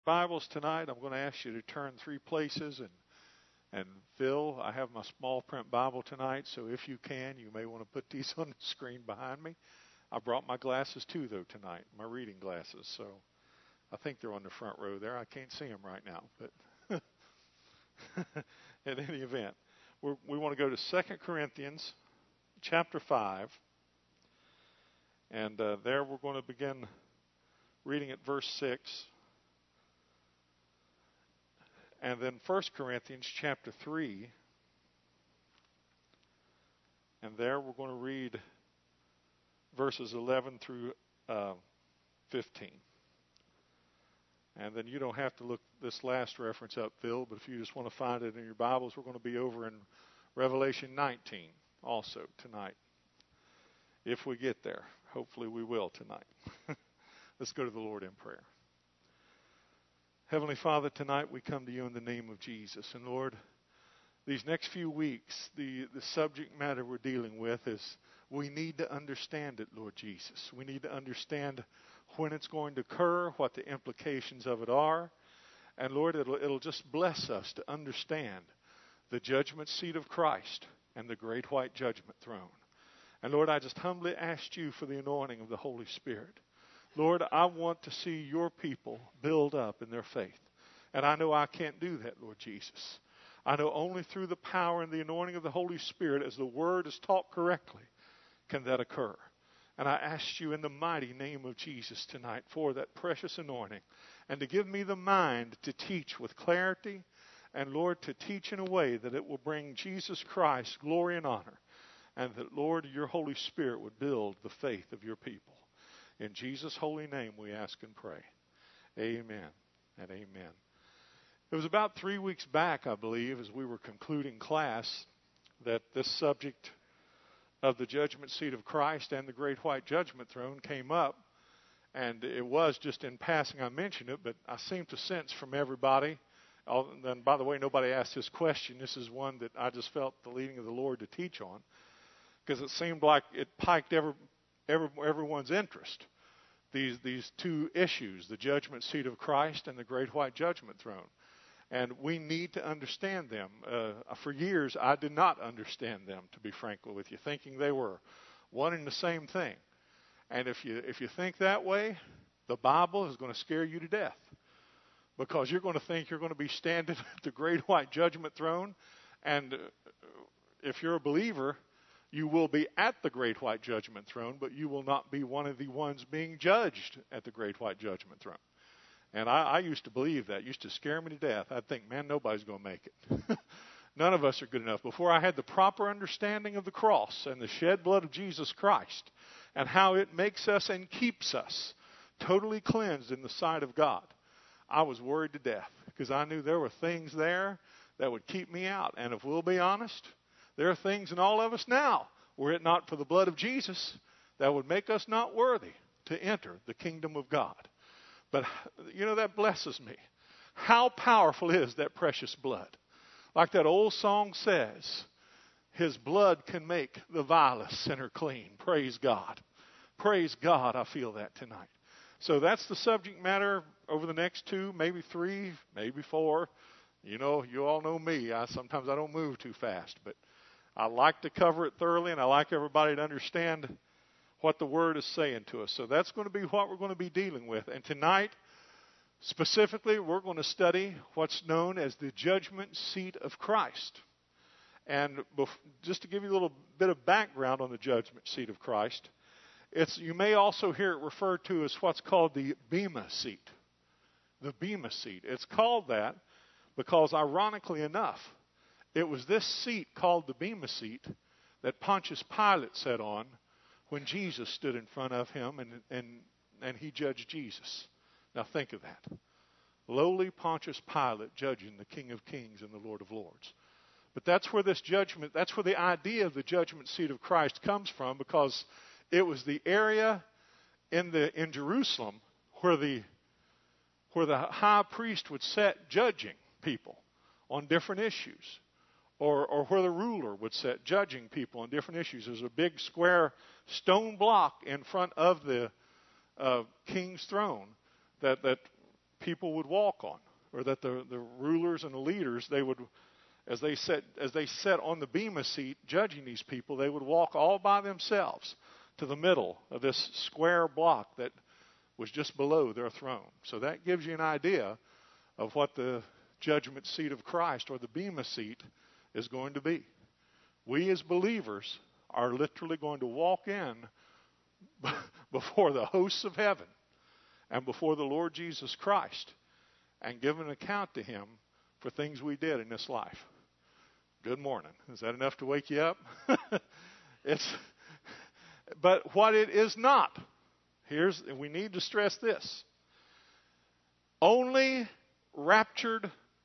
Bibles tonight, I'm going to ask you to turn three places. And Phil, I have my small print Bible tonight, so if you can, you may want to put these on the screen behind me. I brought my glasses too, though, tonight, my reading glasses. So I think they're on the front row there. I can't see them right now, but in any event, we want to go to 2 Corinthians chapter 5. And there we're going to begin reading at verse 6. And then 1 Corinthians chapter 3. And there we're going to read verses 11 through 15. And then you don't have to look this last reference up, Phil, but if you just want to find it in your Bibles, we're going to be over in Revelation 19 also tonight. If we get there. Hopefully we will tonight. Let's go to the Lord in prayer. Heavenly Father, tonight we come to you in the name of Jesus. And Lord, these next few weeks, the subject matter we're dealing with is we need to understand it, Lord Jesus. We need to understand when it's going to occur, what the implications of it are. And Lord, it'll just bless us to understand the judgment seat of Christ and the great white judgment throne. And Lord, I just humbly asked you for the anointing of the Holy Spirit. Lord, I want to see your people build up in their faith. And I know I can't do that, Lord Jesus. I know only through the power and the anointing of the Holy Spirit, as the word is taught correctly, can that occur. And I ask you in the mighty name of Jesus tonight for that precious anointing, and to give me the mind to teach with clarity, and Lord, to teach in a way that it will bring Jesus Christ glory and honor, and that, Lord, your Holy Spirit would build the faith of your people. In Jesus' holy name we ask and pray. Amen and amen. It was about 3 weeks back, I believe, as we were concluding class, that this subject of the judgment seat of Christ and the great white judgment throne came up. And it was just in passing I mentioned it, but I seem to sense from everybody, and by the way, nobody asked this question. This is one that I just felt the leading of the Lord to teach on, because it seemed like it piqued everyone's interest. These two issues, the judgment seat of Christ and the great white judgment throne. And we need to understand them. For years, I did not understand them, to be frank with you, thinking they were one and the same thing. And if you think that way, the Bible is going to scare you to death, because you're going to think you're going to be standing at the great white judgment throne. And if you're a believer, you will be at the great white judgment throne, but you will not be one of the ones being judged at the great white judgment throne. And I used to believe that. It used to scare me to death. I'd think, man, nobody's going to make it. None of us are good enough. Before I had the proper understanding of the cross and the shed blood of Jesus Christ and how it makes us and keeps us totally cleansed in the sight of God, I was worried to death, because I knew there were things there that would keep me out. And if we'll be honest, there are things in all of us now, were it not for the blood of Jesus, that would make us not worthy to enter the kingdom of God. But, that blesses me. How powerful is that precious blood? Like that old song says, his blood can make the vilest sinner clean. Praise God. Praise God, I feel that tonight. So that's the subject matter over the next 2, maybe 3, maybe 4. You all know me. Sometimes I don't move too fast, but I like to cover it thoroughly, and I like everybody to understand what the Word is saying to us. So that's going to be what we're going to be dealing with. And tonight, specifically, we're going to study what's known as the judgment seat of Christ. And just to give you a little bit of background on the judgment seat of Christ, you may also hear it referred to as what's called the Bema seat. The Bema seat. It's called that because, ironically enough, it was this seat called the Bema seat that Pontius Pilate sat on when Jesus stood in front of him and he judged Jesus. Now think of that. Lowly Pontius Pilate judging the King of Kings and the Lord of Lords. But that's where that's where the idea of the judgment seat of Christ comes from, because it was the area in Jerusalem where the high priest would sit judging people on different issues. Or where the ruler would sit judging people on different issues. There's a big square stone block in front of the king's throne that people would walk on, or that the rulers and the leaders, they would, as they sat on the bema seat judging these people, they would walk all by themselves to the middle of this square block that was just below their throne. So that gives you an idea of what the judgment seat of Christ, or the bema seat, is going to be. We as believers are literally going to walk in before the hosts of heaven and before the Lord Jesus Christ and give an account to Him for things we did in this life. Good morning. Is that enough to wake you up? But what it is not, we need to stress this. Only raptured,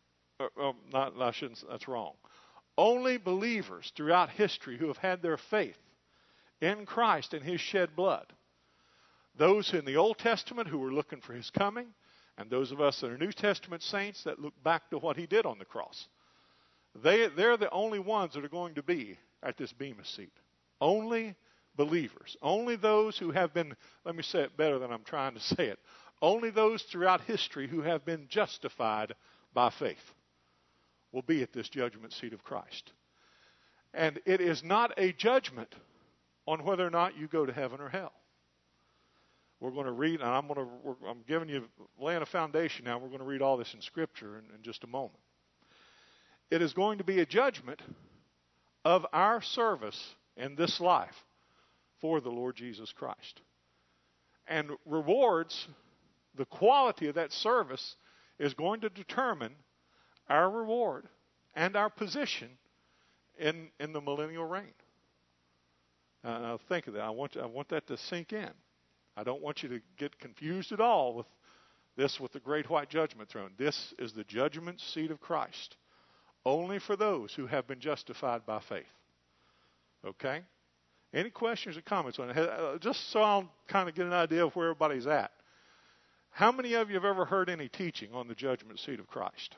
that's wrong. Only believers throughout history who have had their faith in Christ and His shed blood, those in the Old Testament who were looking for His coming, and those of us that are New Testament saints that look back to what He did on the cross, they're the only ones that are going to be at this bema seat. Only believers. Only those who have been, let me say it better than I'm trying to say it, only those throughout history who have been justified by faith will be at this judgment seat of Christ. And it is not a judgment on whether or not you go to heaven or hell. We're going to read, and I'm laying a foundation now. We're going to read all this in Scripture in just a moment. It is going to be a judgment of our service in this life for the Lord Jesus Christ. And rewards, the quality of that service is going to determine our reward and our position in the millennial reign. Now think of that. I want that to sink in. I don't want you to get confused at all with the great white judgment throne. This is the judgment seat of Christ, only for those who have been justified by faith. Okay? Any questions or comments on it? Just so I'll kind of get an idea of where everybody's at. How many of you have ever heard any teaching on the judgment seat of Christ?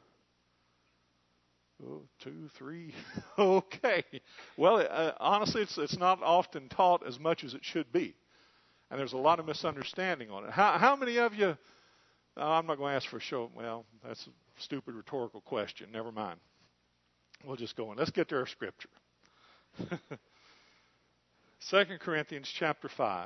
Oh, 2, 3. Okay. Well, honestly, it's not often taught as much as it should be. And there's a lot of misunderstanding on it. How many of you, I'm not going to ask for a show. Well, that's a stupid rhetorical question. Never mind. We'll just go on. Let's get to our Scripture. 2 Corinthians chapter 5.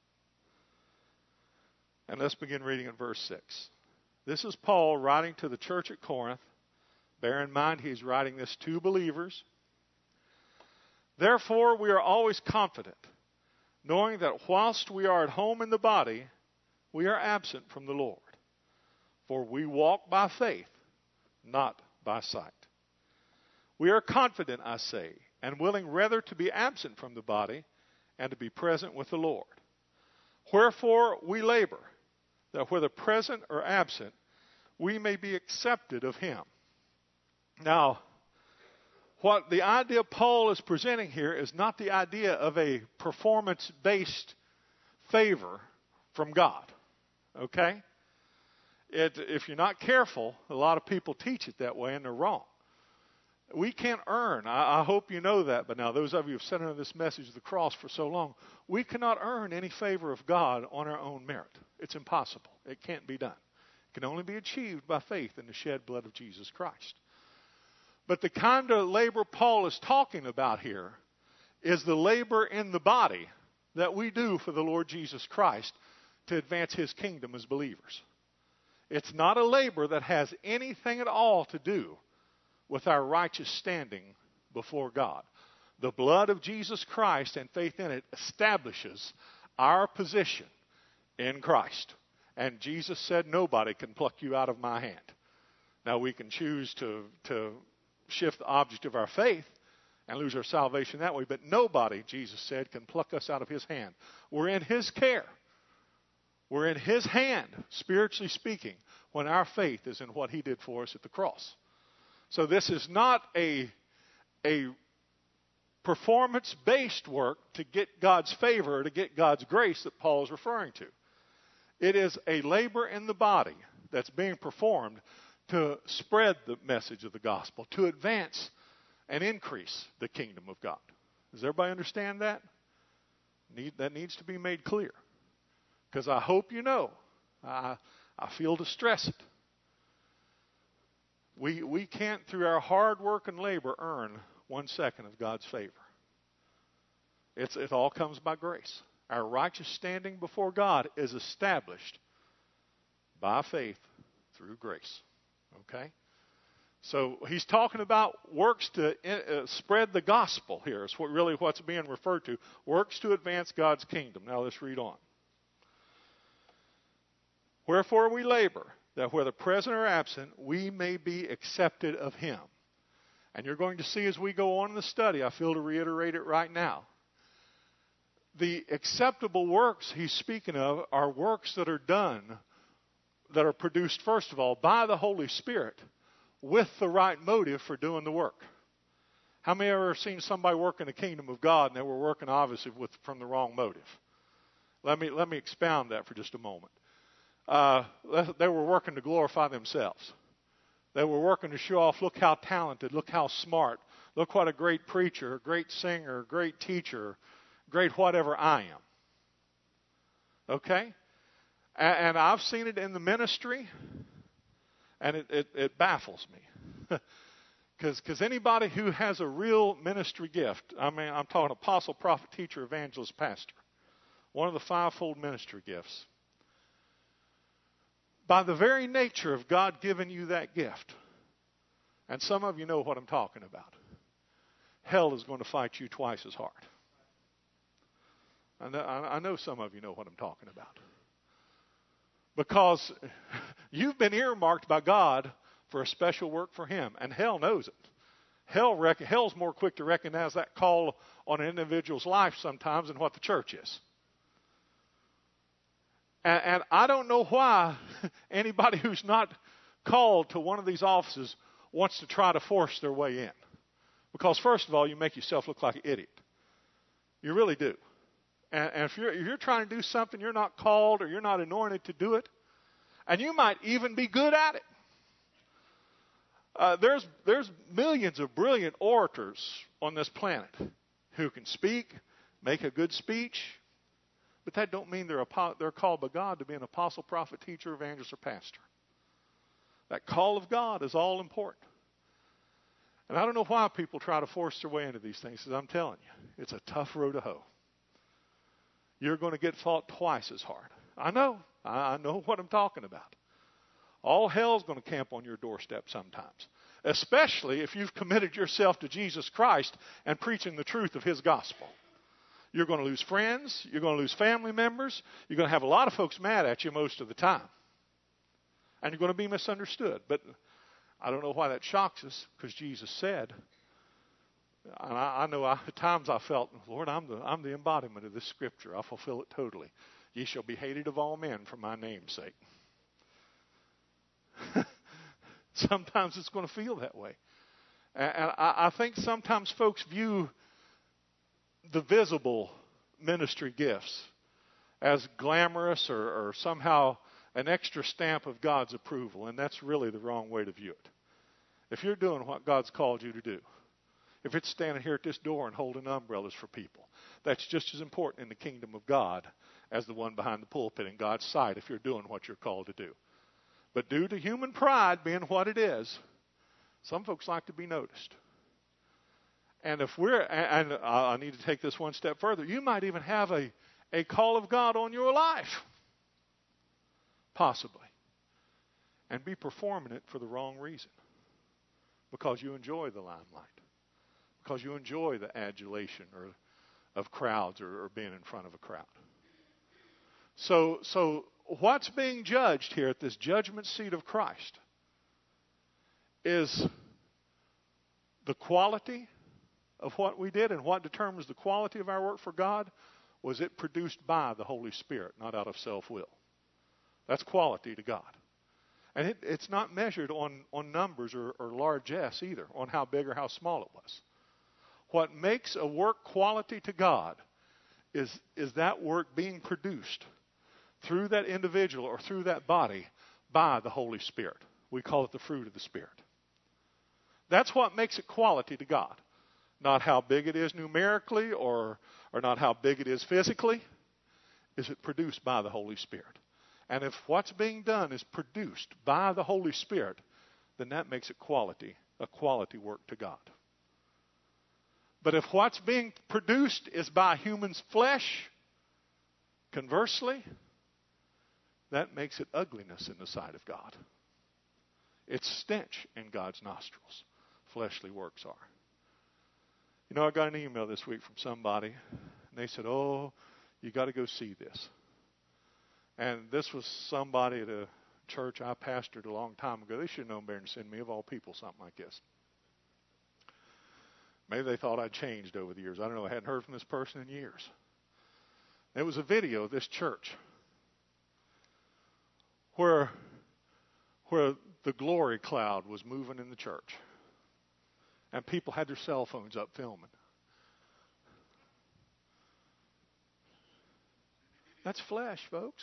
And let's begin reading at verse 6. This is Paul writing to the church at Corinth. Bear in mind he's writing this to believers. Therefore, we are always confident, knowing that whilst we are at home in the body, we are absent from the Lord. For we walk by faith, not by sight. We are confident, I say, and willing rather to be absent from the body and to be present with the Lord. Wherefore we labor, that whether present or absent, we may be accepted of Him. Now, what the idea Paul is presenting here is not the idea of a performance-based favor from God. Okay? If you're not careful, a lot of people teach it that way, and they're wrong. We can't earn. I hope you know that, but now those of you who have sat under this message of the cross for so long, we cannot earn any favor of God on our own merit. It's impossible. It can't be done. It can only be achieved by faith in the shed blood of Jesus Christ. But the kind of labor Paul is talking about here is the labor in the body that we do for the Lord Jesus Christ to advance His kingdom as believers. It's not a labor that has anything at all to do with our righteous standing before God. The blood of Jesus Christ and faith in it establishes our position in Christ. And Jesus said, nobody can pluck you out of my hand. Now we can choose to shift the object of our faith and lose our salvation that way, but nobody, Jesus said, can pluck us out of His hand. We're in His care. We're in His hand, spiritually speaking, when our faith is in what He did for us at the cross. So this is not a performance-based work to get God's favor or to get God's grace that Paul is referring to. It is a labor in the body that's being performed to spread the message of the gospel, to advance and increase the kingdom of God. Does everybody understand that? That needs to be made clear. Because I hope you know. I I feel distressed. We can't, through our hard work and labor, earn 1 second of God's favor. It all comes by grace. Our righteous standing before God is established by faith through grace. Okay? So he's talking about works to spread the gospel here. It's what's being referred to. Works to advance God's kingdom. Now let's read on. Wherefore we labor, that whether present or absent, we may be accepted of him. And you're going to see as we go on in the study, I feel to reiterate it right now. The acceptable works he's speaking of are works that are done, that are produced, first of all, by the Holy Spirit, with the right motive for doing the work. How many have ever seen somebody work in the kingdom of God and they were working obviously from the wrong motive? Let me expound that for just a moment. They were working to glorify themselves. They were working to show off, look how talented, look how smart, look what a great preacher, a great singer, a great teacher, great whatever I am. Okay? And I've seen it in the ministry, and it baffles me. Because anybody who has a real ministry gift, I mean, I'm talking apostle, prophet, teacher, evangelist, pastor, one of the fivefold ministry gifts, by the very nature of God giving you that gift, and some of you know what I'm talking about, hell is going to fight you twice as hard. I know some of you know what I'm talking about. Because you've been earmarked by God for a special work for him, and hell knows it. Hell's more quick to recognize that call on an individual's life sometimes than what the church is. And I don't know why anybody who's not called to one of these offices wants to try to force their way in. Because first of all, you make yourself look like an idiot. You really do. And if you're trying to do something, you're not called or you're not anointed to do it, and you might even be good at it. There's millions of brilliant orators on this planet who can speak, make a good speech, but that don't mean they're called by God to be an apostle, prophet, teacher, evangelist, or pastor. That call of God is all important. And I don't know why people try to force their way into these things, because I'm telling you, it's a tough road to hoe. You're going to get fought twice as hard. I know what I'm talking about. All hell's going to camp on your doorstep sometimes, especially if you've committed yourself to Jesus Christ and preaching the truth of his gospel. You're going to lose friends. You're going to lose family members. You're going to have a lot of folks mad at you most of the time. And you're going to be misunderstood. But I don't know why that shocks us, because Jesus said, and I know at times I felt, Lord, I'm the embodiment of this scripture. I'll fulfill it totally. Ye shall be hated of all men for my name's sake. Sometimes it's going to feel that way. And I think sometimes folks view the visible ministry gifts as glamorous or somehow an extra stamp of God's approval, and that's really the wrong way to view it. If you're doing what God's called you to do, if it's standing here at this door and holding umbrellas for people, that's just as important in the kingdom of God as the one behind the pulpit in God's sight if you're doing what you're called to do. But due to human pride being what it is, some folks like to be noticed. And I need to take this one step further, you might even have a call of God on your life, possibly, and be performing it for the wrong reason, because you enjoy the limelight, because you enjoy the adulation of crowds or being in front of a crowd. So what's being judged here at this judgment seat of Christ is the quality of what we did, and what determines the quality of our work for God was it produced by the Holy Spirit, not out of self-will. That's quality to God. And it's not measured on numbers or largesse either, on how big or how small it was. What makes a work quality to God is that work being produced through that individual or through that body by the Holy Spirit. We call it the fruit of the Spirit. That's what makes it quality to God. Not how big it is numerically or not how big it is physically. Is it produced by the Holy Spirit? And if what's being done is produced by the Holy Spirit, then that makes it a quality work to God. But if what's being produced is by human's flesh, conversely, that makes it ugliness in the sight of God. It's stench in God's nostrils. Fleshly works are. You know, I got an email this week from somebody, and they said, "Oh, you got to go see this." And this was somebody at a church I pastored a long time ago. They should have known better than send me, of all people, something like this. Maybe they thought I'd changed over the years. I don't know. I hadn't heard from this person in years. It was a video of this church where the glory cloud was moving in the church. And people had their cell phones up filming. That's flesh, folks.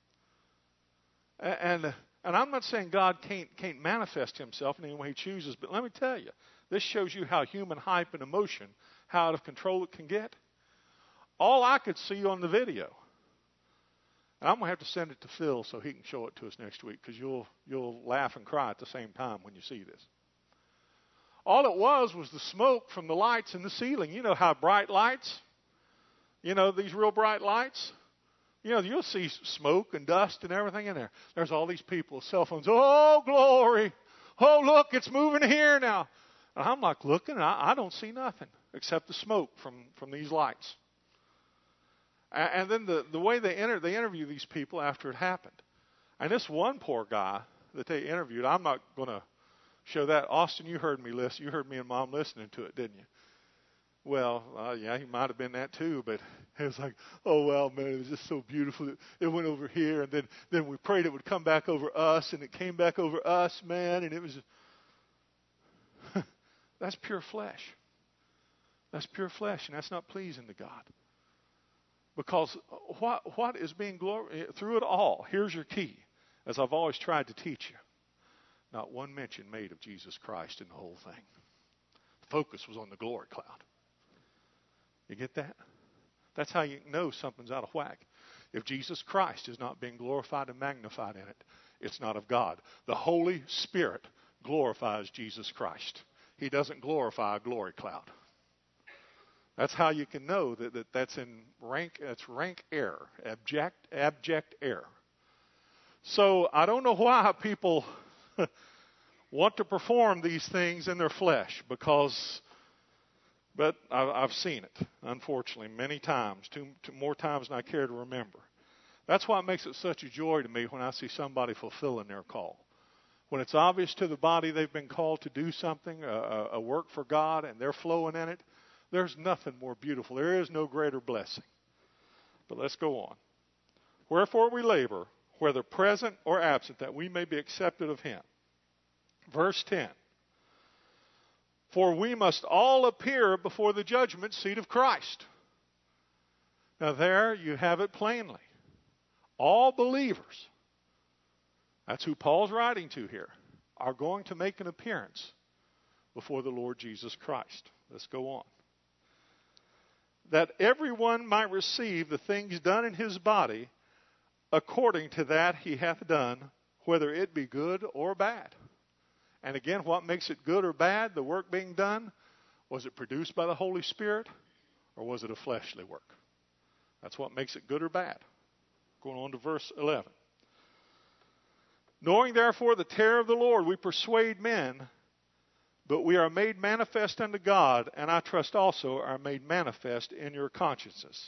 And I'm not saying God can't manifest himself in any way he chooses, but let me tell you, this shows you how human hype and emotion, how out of control it can get. All I could see on the video, and I'm going to have to send it to Phil so he can show it to us next week, because you'll laugh and cry at the same time when you see this. All it was the smoke from the lights in the ceiling. You know how bright lights, these real bright lights, you'll see smoke and dust and everything in there. There's all these people with cell phones. Oh, glory. Oh, look, it's moving here now. And I'm like looking, and I don't see nothing except the smoke from these lights. And then the way they interview these people after it happened. And this one poor guy that they interviewed, I'm not going to show that. Austin, you heard me listen. You heard me and Mom listening to it, didn't you? Well, yeah, he might have been that too, but it was like, oh, well, man, it was just so beautiful. It went over here, and then we prayed it would come back over us, and it came back over us, man, and it was... That's pure flesh. That's pure flesh, and that's not pleasing to God. Because what is being glorified through it all, here's your key, as I've always tried to teach you. Not one mention made of Jesus Christ in the whole thing. The focus was on the glory cloud. You get that? That's how you know something's out of whack. If Jesus Christ is not being glorified and magnified in it, it's not of God. The Holy Spirit glorifies Jesus Christ. He doesn't glorify a glory cloud. That's how you can know that's rank error, abject error. So I don't know why people want to perform these things in their flesh, but I've seen it, unfortunately, many times, two more times than I care to remember. That's why it makes it such a joy to me when I see somebody fulfilling their call. When it's obvious to the body they've been called to do something, a work for God, and they're flowing in it, there's nothing more beautiful. There is no greater blessing. But let's go on. Wherefore we labor, whether present or absent, that we may be accepted of him. Verse 10. For we must all appear before the judgment seat of Christ. Now there you have it plainly. All believers, that's who Paul's writing to here, are going to make an appearance before the Lord Jesus Christ. Let's go on. That everyone might receive the things done in his body according to that he hath done, whether it be good or bad. And again, what makes it good or bad, the work being done? Was it produced by the Holy Spirit, or was it a fleshly work? That's what makes it good or bad. Going on to verse 11. Knowing therefore the terror of the Lord, we persuade men, but we are made manifest unto God, and I trust also are made manifest in your consciences.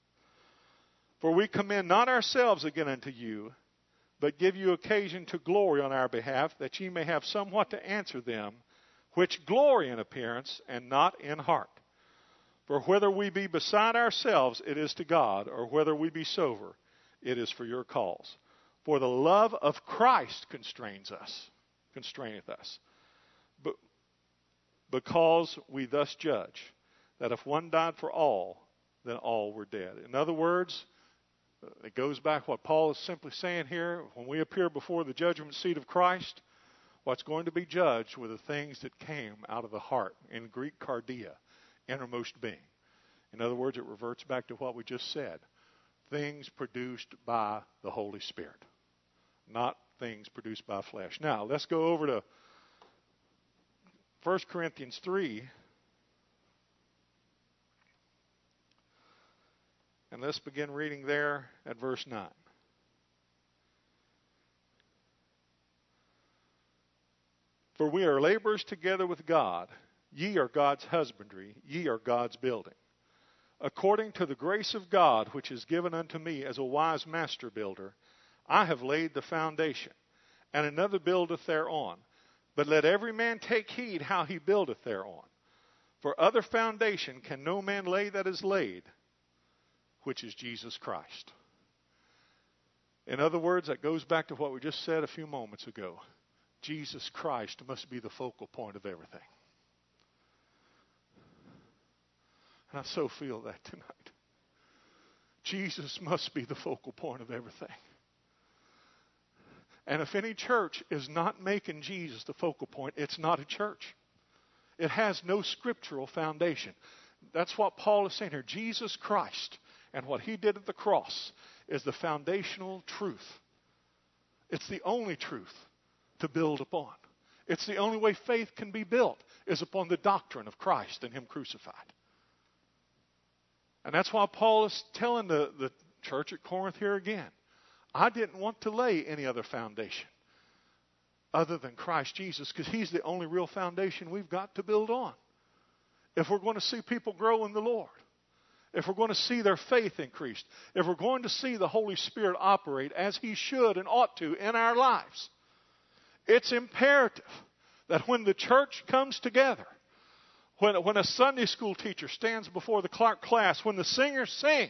For we commend not ourselves again unto you, but give you occasion to glory on our behalf, that ye may have somewhat to answer them which glory in appearance and not in heart. For whether we be beside ourselves, it is to God, or whether we be sober, it is for your cause. For the love of Christ constraineth us. But because we thus judge, that if one died for all, then all were dead. In other words, it goes back what Paul is simply saying here. When we appear before the judgment seat of Christ, what's going to be judged were the things that came out of the heart. In Greek, cardia, innermost being. In other words, it reverts back to what we just said. Things produced by the Holy Spirit. not things produced by flesh. Now, let's go over to 1 Corinthians 3. And let's begin reading there at verse 9. For we are laborers together with God. Ye are God's husbandry, ye are God's building. According to the grace of God which is given unto me as a wise master builder, I have laid the foundation, and another buildeth thereon. But let every man take heed how he buildeth thereon. For other foundation can no man lay that is laid, which is Jesus Christ. In other words, that goes back to what we just said a few moments ago. Jesus Christ must be the focal point of everything. And I so feel that tonight. Jesus must be the focal point of everything. And if any church is not making Jesus the focal point, it's not a church. It has no scriptural foundation. That's what Paul is saying here. Jesus Christ and what he did at the cross is the foundational truth. It's the only truth to build upon. It's the only way faith can be built is upon the doctrine of Christ and him crucified. And that's why Paul is telling the church at Corinth here again, I didn't want to lay any other foundation other than Christ Jesus, because he's the only real foundation we've got to build on. If we're going to see people grow in the Lord, if we're going to see their faith increased, if we're going to see the Holy Spirit operate as he should and ought to in our lives, it's imperative that when the church comes together, when a Sunday school teacher stands before the class, when the singers sing,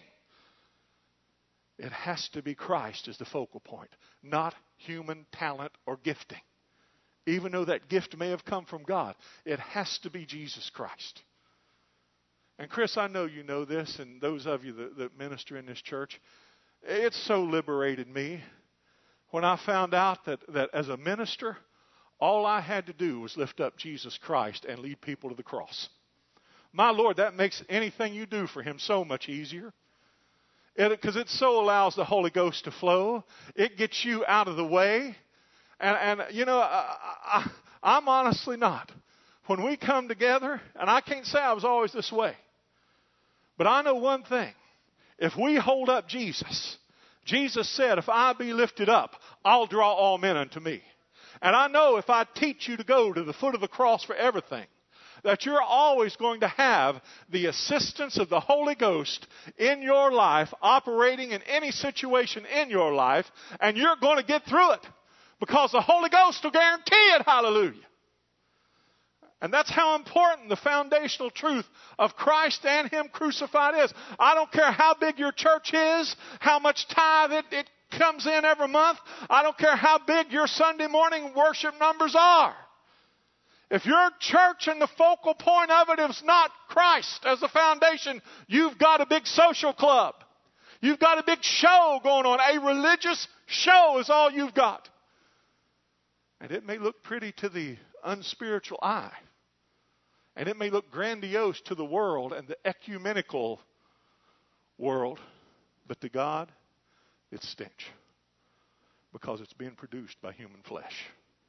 it has to be Christ as the focal point, not human talent or gifting. Even though that gift may have come from God, it has to be Jesus Christ. And Chris, I know you know this, and those of you that minister in this church, it so liberated me when I found out that as a minister, all I had to do was lift up Jesus Christ and lead people to the cross. My Lord, that makes anything you do for him so much easier. Because it so allows the Holy Ghost to flow. It gets you out of the way. And you know, I'm honestly not. When we come together, and I can't say I was always this way, but I know one thing. If we hold up Jesus, Jesus said, if I be lifted up, I'll draw all men unto me. And I know if I teach you to go to the foot of the cross for everything, that you're always going to have the assistance of the Holy Ghost in your life, operating in any situation in your life, and you're going to get through it because the Holy Ghost will guarantee it. Hallelujah. And that's how important the foundational truth of Christ and him crucified is. I don't care how big your church is, how much tithe it comes in every month. I don't care how big your Sunday morning worship numbers are. If your church and the focal point of it is not Christ as the foundation, you've got a big social club. You've got a big show going on. A religious show is all you've got. And it may look pretty to the unspiritual eye. And it may look grandiose to the world and the ecumenical world. But to God, it's stench. Because it's being produced by human flesh.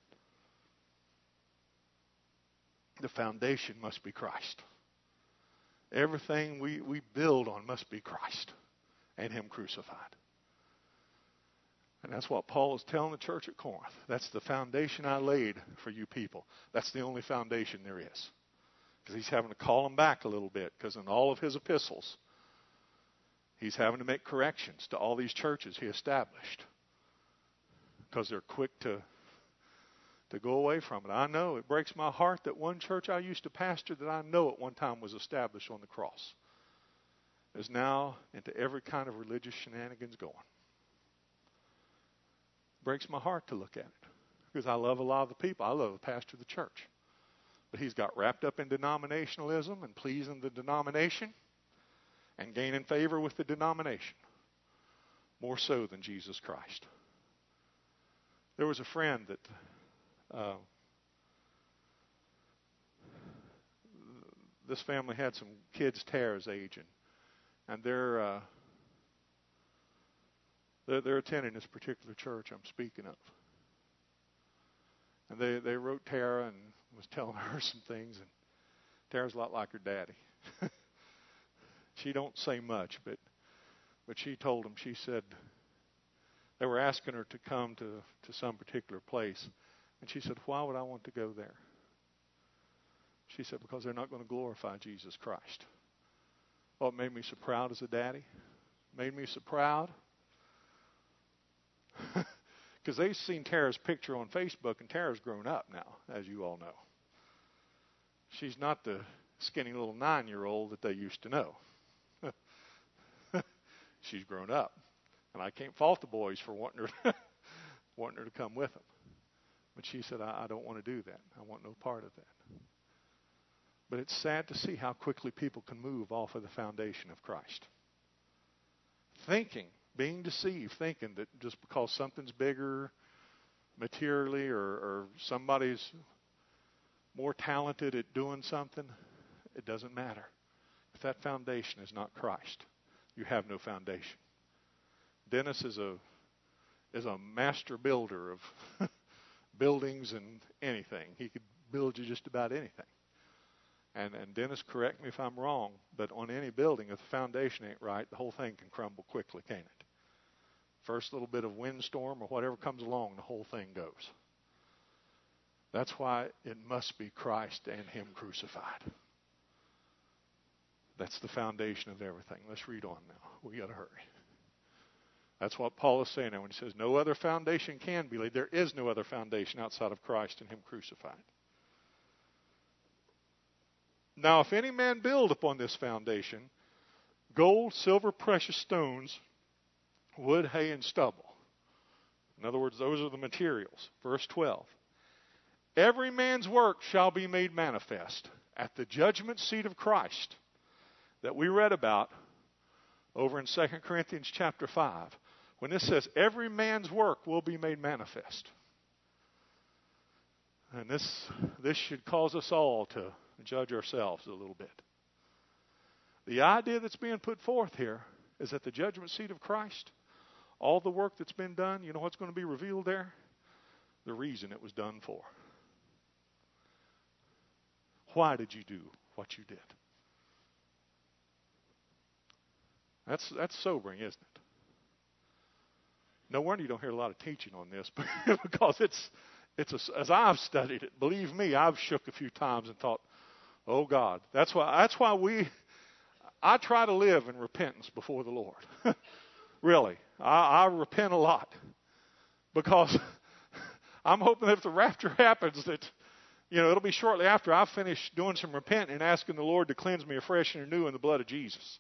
The foundation must be Christ. Everything we build on must be Christ and him crucified. And that's what Paul is telling the church at Corinth. That's the foundation I laid for you people. That's the only foundation there is. Because he's having to call them back a little bit. Because in all of his epistles, he's having to make corrections to all these churches he established. Because they're quick to go away from it. I know it breaks my heart that one church I used to pastor that I know at one time was established on the cross is now into every kind of religious shenanigans going. It breaks my heart to look at it because I love a lot of the people. I love the pastor of the church. But he's got wrapped up in denominationalism and pleasing the denomination and gaining favor with the denomination more so than Jesus Christ. There was a friend that this family had some kids Tara's age, and their They're attending this particular church I'm speaking of. And they wrote Tara and was telling her some things. And Tara's a lot like her daddy. She don't say much, but she told them, she said, they were asking her to come to some particular place. And she said, why would I want to go there? She said, because they're not going to glorify Jesus Christ. Oh, it made me so proud as a daddy. Made me so proud. Because they've seen Tara's picture on Facebook, and Tara's grown up now, as you all know. She's not the skinny little 9-year-old that they used to know. She's grown up. And I can't fault the boys for wanting her to come with them. But she said, I don't want to do that. I want no part of that. But it's sad to see how quickly people can move off of the foundation of Christ. Being deceived, thinking that just because something's bigger materially or somebody's more talented at doing something, it doesn't matter. If that foundation is not Christ, you have no foundation. Dennis is a master builder of buildings and anything. He could build you just about anything. And Dennis, correct me if I'm wrong, but on any building, if the foundation ain't right, the whole thing can crumble quickly, can't it? First little bit of windstorm or whatever comes along, the whole thing goes. That's why it must be Christ and Him crucified. That's the foundation of everything. Let's read on now. We got to hurry. That's what Paul is saying now when he says, no other foundation can be laid. There is no other foundation outside of Christ and Him crucified. Now, if any man build upon this foundation, gold, silver, precious stones, wood, hay, and stubble. In other words, those are the materials. Verse 12. Every man's work shall be made manifest at the judgment seat of Christ that we read about over in 2 Corinthians chapter 5. When this says every man's work will be made manifest. And this should cause us all to judge ourselves a little bit. The idea that's being put forth here is that the judgment seat of Christ, all the work that's been done, you know what's going to be revealed there? The reason it was done for. Why did you do what you did? That's sobering, isn't it? No wonder you don't hear a lot of teaching on this, because as I've studied it, believe me, I've shook a few times and thought, oh God, that's why I try to live in repentance before the Lord. Really, I repent a lot, because I'm hoping that if the rapture happens, that it'll be shortly after I've finished doing some repenting and asking the Lord to cleanse me afresh and anew in the blood of Jesus.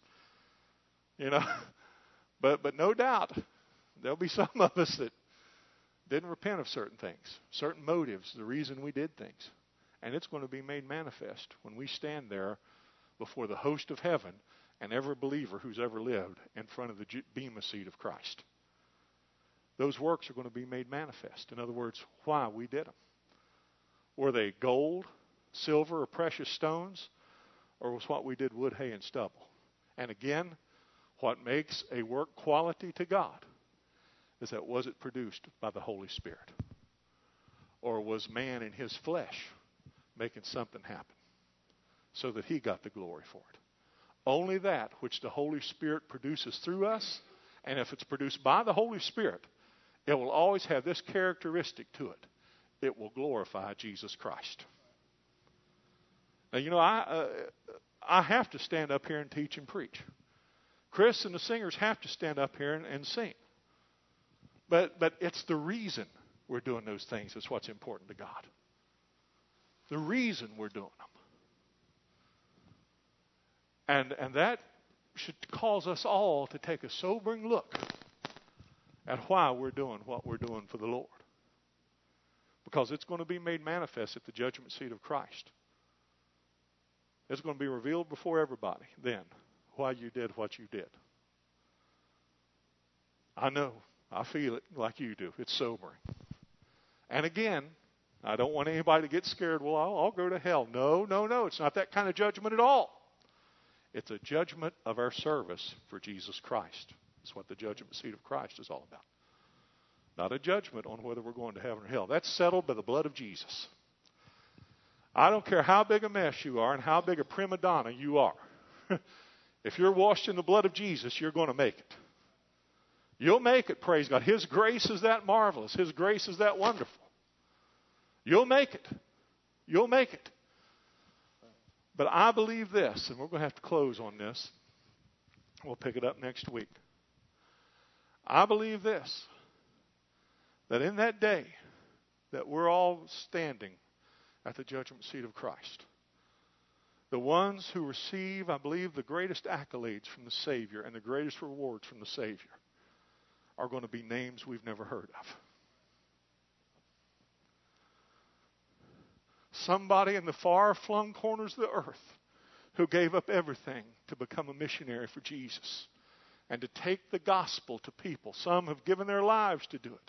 But no doubt there'll be some of us that didn't repent of certain things, certain motives, the reason we did things. And it's going to be made manifest when we stand there before the host of heaven and every believer who's ever lived in front of the bema seat of Christ. Those works are going to be made manifest. In other words, why we did them. Were they gold, silver, or precious stones? Or was what we did wood, hay, and stubble? And again, what makes a work quality to God is that was it produced by the Holy Spirit? Or was man in his flesh making something happen so that he got the glory for it? Only that which the Holy Spirit produces through us, and if it's produced by the Holy Spirit, it will always have this characteristic to it. It will glorify Jesus Christ. Now, I have to stand up here and teach and preach. Chris and the singers have to stand up here and sing. But it's the reason we're doing those things that's what's important to God. The reason we're doing them. And that should cause us all to take a sobering look at why we're doing what we're doing for the Lord. Because it's going to be made manifest at the judgment seat of Christ. It's going to be revealed before everybody then why you did what you did. I know. I feel it like you do. It's sobering. And again, I don't want anybody to get scared. Well, I'll go to hell. No. It's not that kind of judgment at all. It's a judgment of our service for Jesus Christ. That's what the judgment seat of Christ is all about. Not a judgment on whether we're going to heaven or hell. That's settled by the blood of Jesus. I don't care how big a mess you are and how big a prima donna you are. If you're washed in the blood of Jesus, you're going to make it. You'll make it, praise God. His grace is that marvelous. His grace is that wonderful. You'll make it. You'll make it. But I believe this, and we're going to have to close on this. We'll pick it up next week. I believe this, that in that day that we're all standing at the judgment seat of Christ, the ones who receive, I believe, the greatest accolades from the Savior and the greatest rewards from the Savior are going to be names we've never heard of. Somebody in the far-flung corners of the earth who gave up everything to become a missionary for Jesus and to take the gospel to people. Some have given their lives to do it.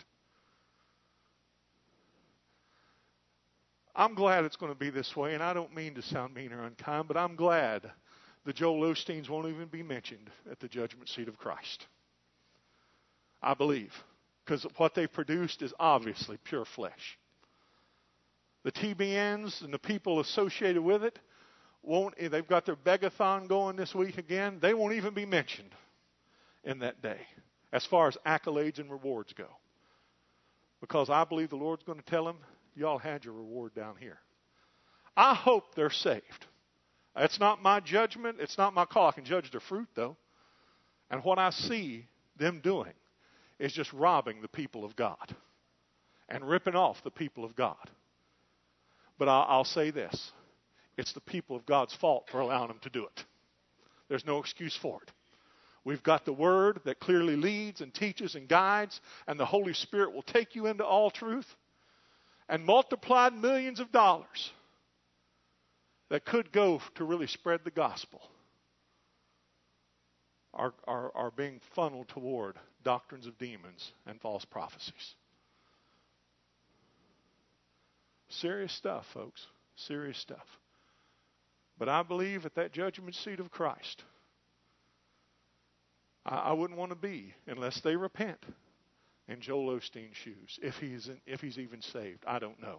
I'm glad it's going to be this way, and I don't mean to sound mean or unkind, but I'm glad the Joel Osteens won't even be mentioned at the judgment seat of Christ. I believe, because what they produced is obviously pure flesh. The TBNs and the people associated with it they've got their begathon going this week again. They won't even be mentioned in that day as far as accolades and rewards go. Because I believe the Lord's going to tell them, y'all had your reward down here. I hope they're saved. It's not my judgment. It's not my call. I can judge their fruit, though. And what I see them doing is just robbing the people of God and ripping off the people of God. But I'll say this. It's the people of God's fault for allowing them to do it. There's no excuse for it. We've got the Word that clearly leads and teaches and guides, and the Holy Spirit will take you into all truth. And multiplied millions of dollars that could go to really spread the gospel are being funneled toward doctrines of demons and false prophecies. Serious stuff, folks. Serious stuff. But I believe at that judgment seat of Christ, I wouldn't want to be unless they repent in Joel Osteen's shoes. If he's even saved, I don't know.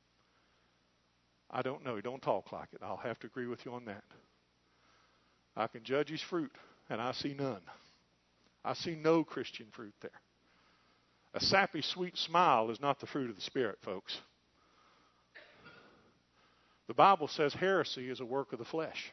I don't know. He don't talk like it. I'll have to agree with you on that. I can judge his fruit, and I see none. I see no Christian fruit there. A sappy, sweet smile is not the fruit of the Spirit, folks. The Bible says heresy is a work of the flesh.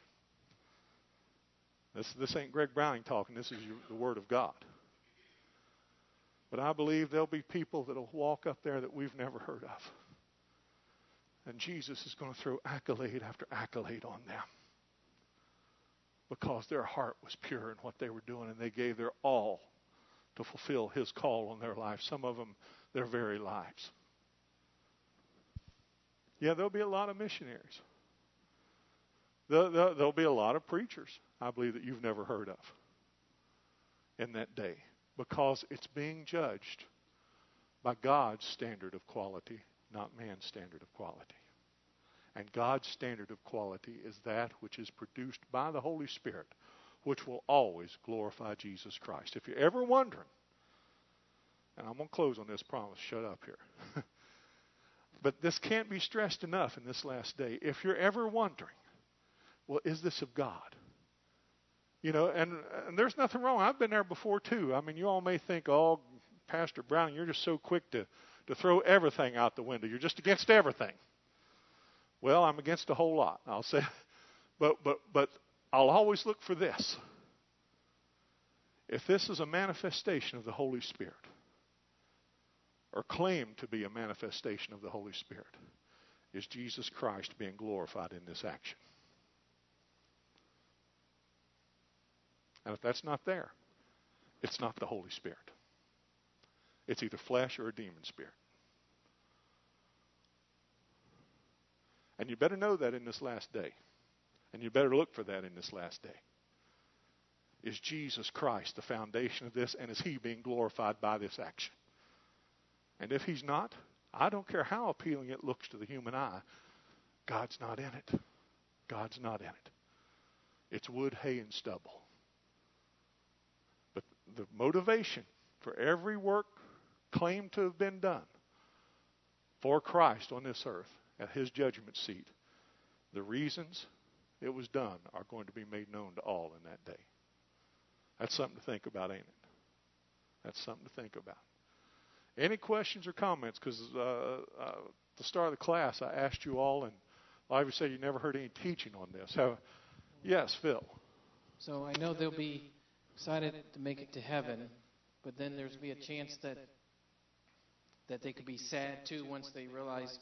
This ain't Greg Browning talking. This is the Word of God. But I believe there'll be people that will walk up there that we've never heard of. And Jesus is going to throw accolade after accolade on them. Because their heart was pure in what they were doing, and they gave their all to fulfill His call on their life. Some of them, their very lives. Yeah, there'll be a lot of missionaries. There'll be a lot of preachers, I believe, that you've never heard of in that day. Because it's being judged by God's standard of quality, not man's standard of quality. And God's standard of quality is that which is produced by the Holy Spirit, which will always glorify Jesus Christ. If you're ever wondering, and I'm going to close on this promise, shut up here. But this can't be stressed enough in this last day. If you're ever wondering, well, is this of God? You know, and there's nothing wrong. I've been there before, too. I mean, you all may think, oh, Pastor Brown, you're just so quick to throw everything out the window. You're just against everything. Well, I'm against a whole lot, I'll say. But I'll always look for this. If this is a manifestation of the Holy Spirit, or claim to be a manifestation of the Holy Spirit, is Jesus Christ being glorified in this action. And if that's not there, it's not the Holy Spirit. It's either flesh or a demon spirit. And you better know that in this last day. And you better look for that in this last day. Is Jesus Christ the foundation of this, and is He being glorified by this action? And if He's not, I don't care how appealing it looks to the human eye, God's not in it. God's not in it. It's wood, hay, and stubble. the motivation for every work claimed to have been done for Christ on this earth at his judgment seat, the reasons it was done are going to be made known to all in that day. That's something to think about, ain't it? That's something to think about. Any questions or comments? Because at the start of the class, I asked you all, and a lot of you said you never heard any teaching on this. Yes, Phil. So I know they'll be excited to make it to heaven, but then there's be a chance that they could be sad too once they realize,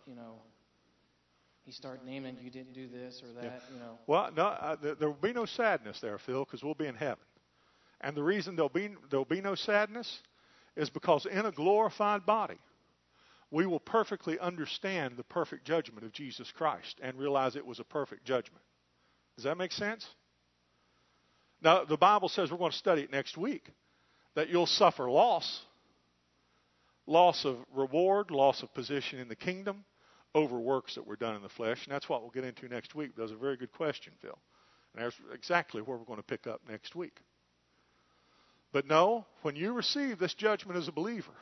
you start naming you didn't do this or that, Well, no, there will be no sadness there, Phil, because we'll be in heaven. And the reason there'll be no sadness is because in a glorified body, we will perfectly understand the perfect judgment of Jesus Christ and realize it was a perfect judgment. Does that make sense? Now, the Bible says, we're going to study it next week, that you'll suffer loss of reward, loss of position in the kingdom, over works that were done in the flesh. And that's what we'll get into next week. That was a very good question, Phil. And that's exactly where we're going to pick up next week. But no, when you receive this judgment as a believer,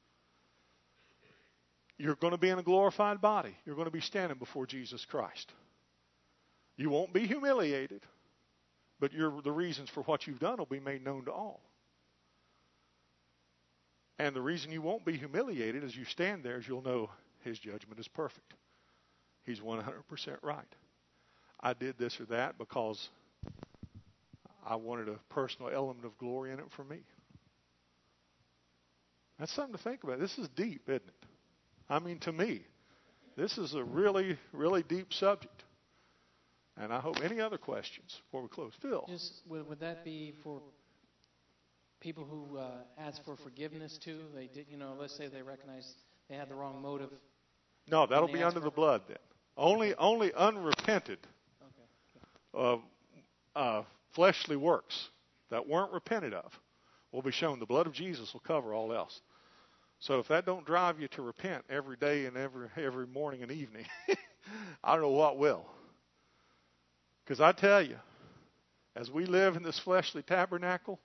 you're going to be in a glorified body. You're going to be standing before Jesus Christ. You won't be humiliated, but the reasons for what you've done will be made known to all. And the reason you won't be humiliated as you stand there is you'll know his judgment is perfect. He's 100% right. I did this or that because I wanted a personal element of glory in it for me. That's something to think about. This is deep, isn't it? I mean, to me, this is a really, really deep subject. And I hope any other questions before we close. Phil. Just would that be for people who ask for forgiveness too? They did, let's say they recognize they had the wrong motive. No, that'll be under the blood then. Only unrepented fleshly works that weren't repented of will be shown. The blood of Jesus will cover all else. So if that don't drive you to repent every day and every morning and evening, I don't know what will. Because I tell you, as we live in this fleshly tabernacle,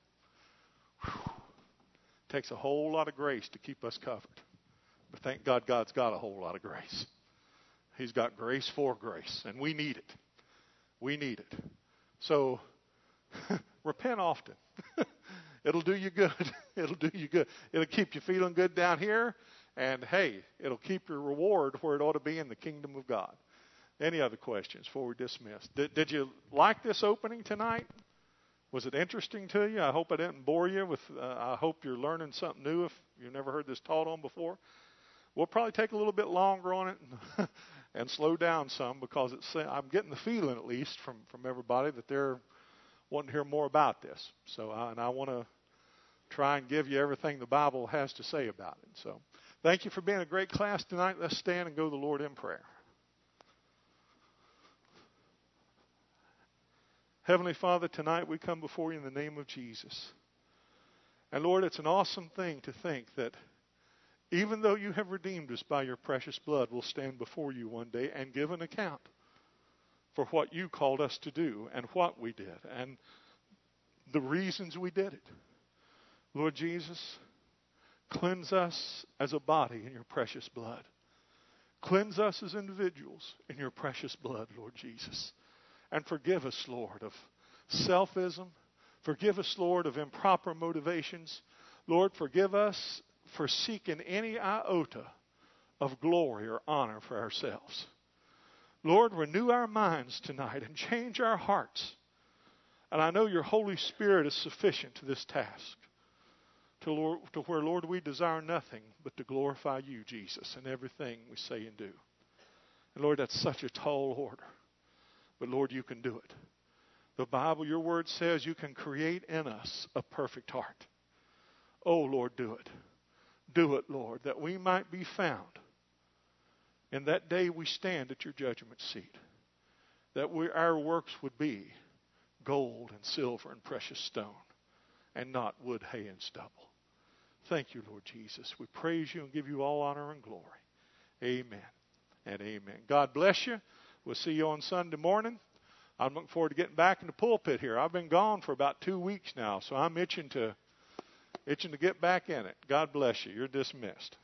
it takes a whole lot of grace to keep us covered. But thank God God's got a whole lot of grace. He's got grace for grace, and we need it. We need it. So repent often. It'll do you good. It'll do you good. It'll keep you feeling good down here, and hey, it'll keep your reward where it ought to be in the kingdom of God. Any other questions before we dismiss? Did you like this opening tonight? Was it interesting to you? I hope I didn't bore you with. I hope you're learning something new if you've never heard this taught on before. We'll probably take a little bit longer on it and slow down some because I'm getting the feeling, at least from everybody, that they're wanting to hear more about this. So, and I want to try and give you everything the Bible has to say about it. So, thank you for being a great class tonight. Let's stand and go to the Lord in prayer. Heavenly Father, tonight we come before you in the name of Jesus. And Lord, it's an awesome thing to think that even though you have redeemed us by your precious blood, we'll stand before you one day and give an account for what you called us to do and what we did and the reasons we did it. Lord Jesus, cleanse us as a body in your precious blood. Cleanse us as individuals in your precious blood, Lord Jesus. And forgive us, Lord, of selfism. Forgive us, Lord, of improper motivations. Lord, forgive us for seeking any iota of glory or honor for ourselves. Lord, renew our minds tonight and change our hearts. And I know your Holy Spirit is sufficient to this task, to where, Lord, we desire nothing but to glorify you, Jesus, in everything we say and do. And Lord, that's such a tall order. But Lord, you can do it. The Bible, your word says you can create in us a perfect heart. Oh, Lord, do it. Do it, Lord, that we might be found in that day we stand at your judgment seat. That our works would be gold and silver and precious stone and not wood, hay, and stubble. Thank you, Lord Jesus. We praise you and give you all honor and glory. Amen and amen. God bless you. We'll see you on Sunday morning. I'm looking forward to getting back in the pulpit here. I've been gone for about 2 weeks now, so I'm itching to itching to get back in it. God bless you. You're dismissed.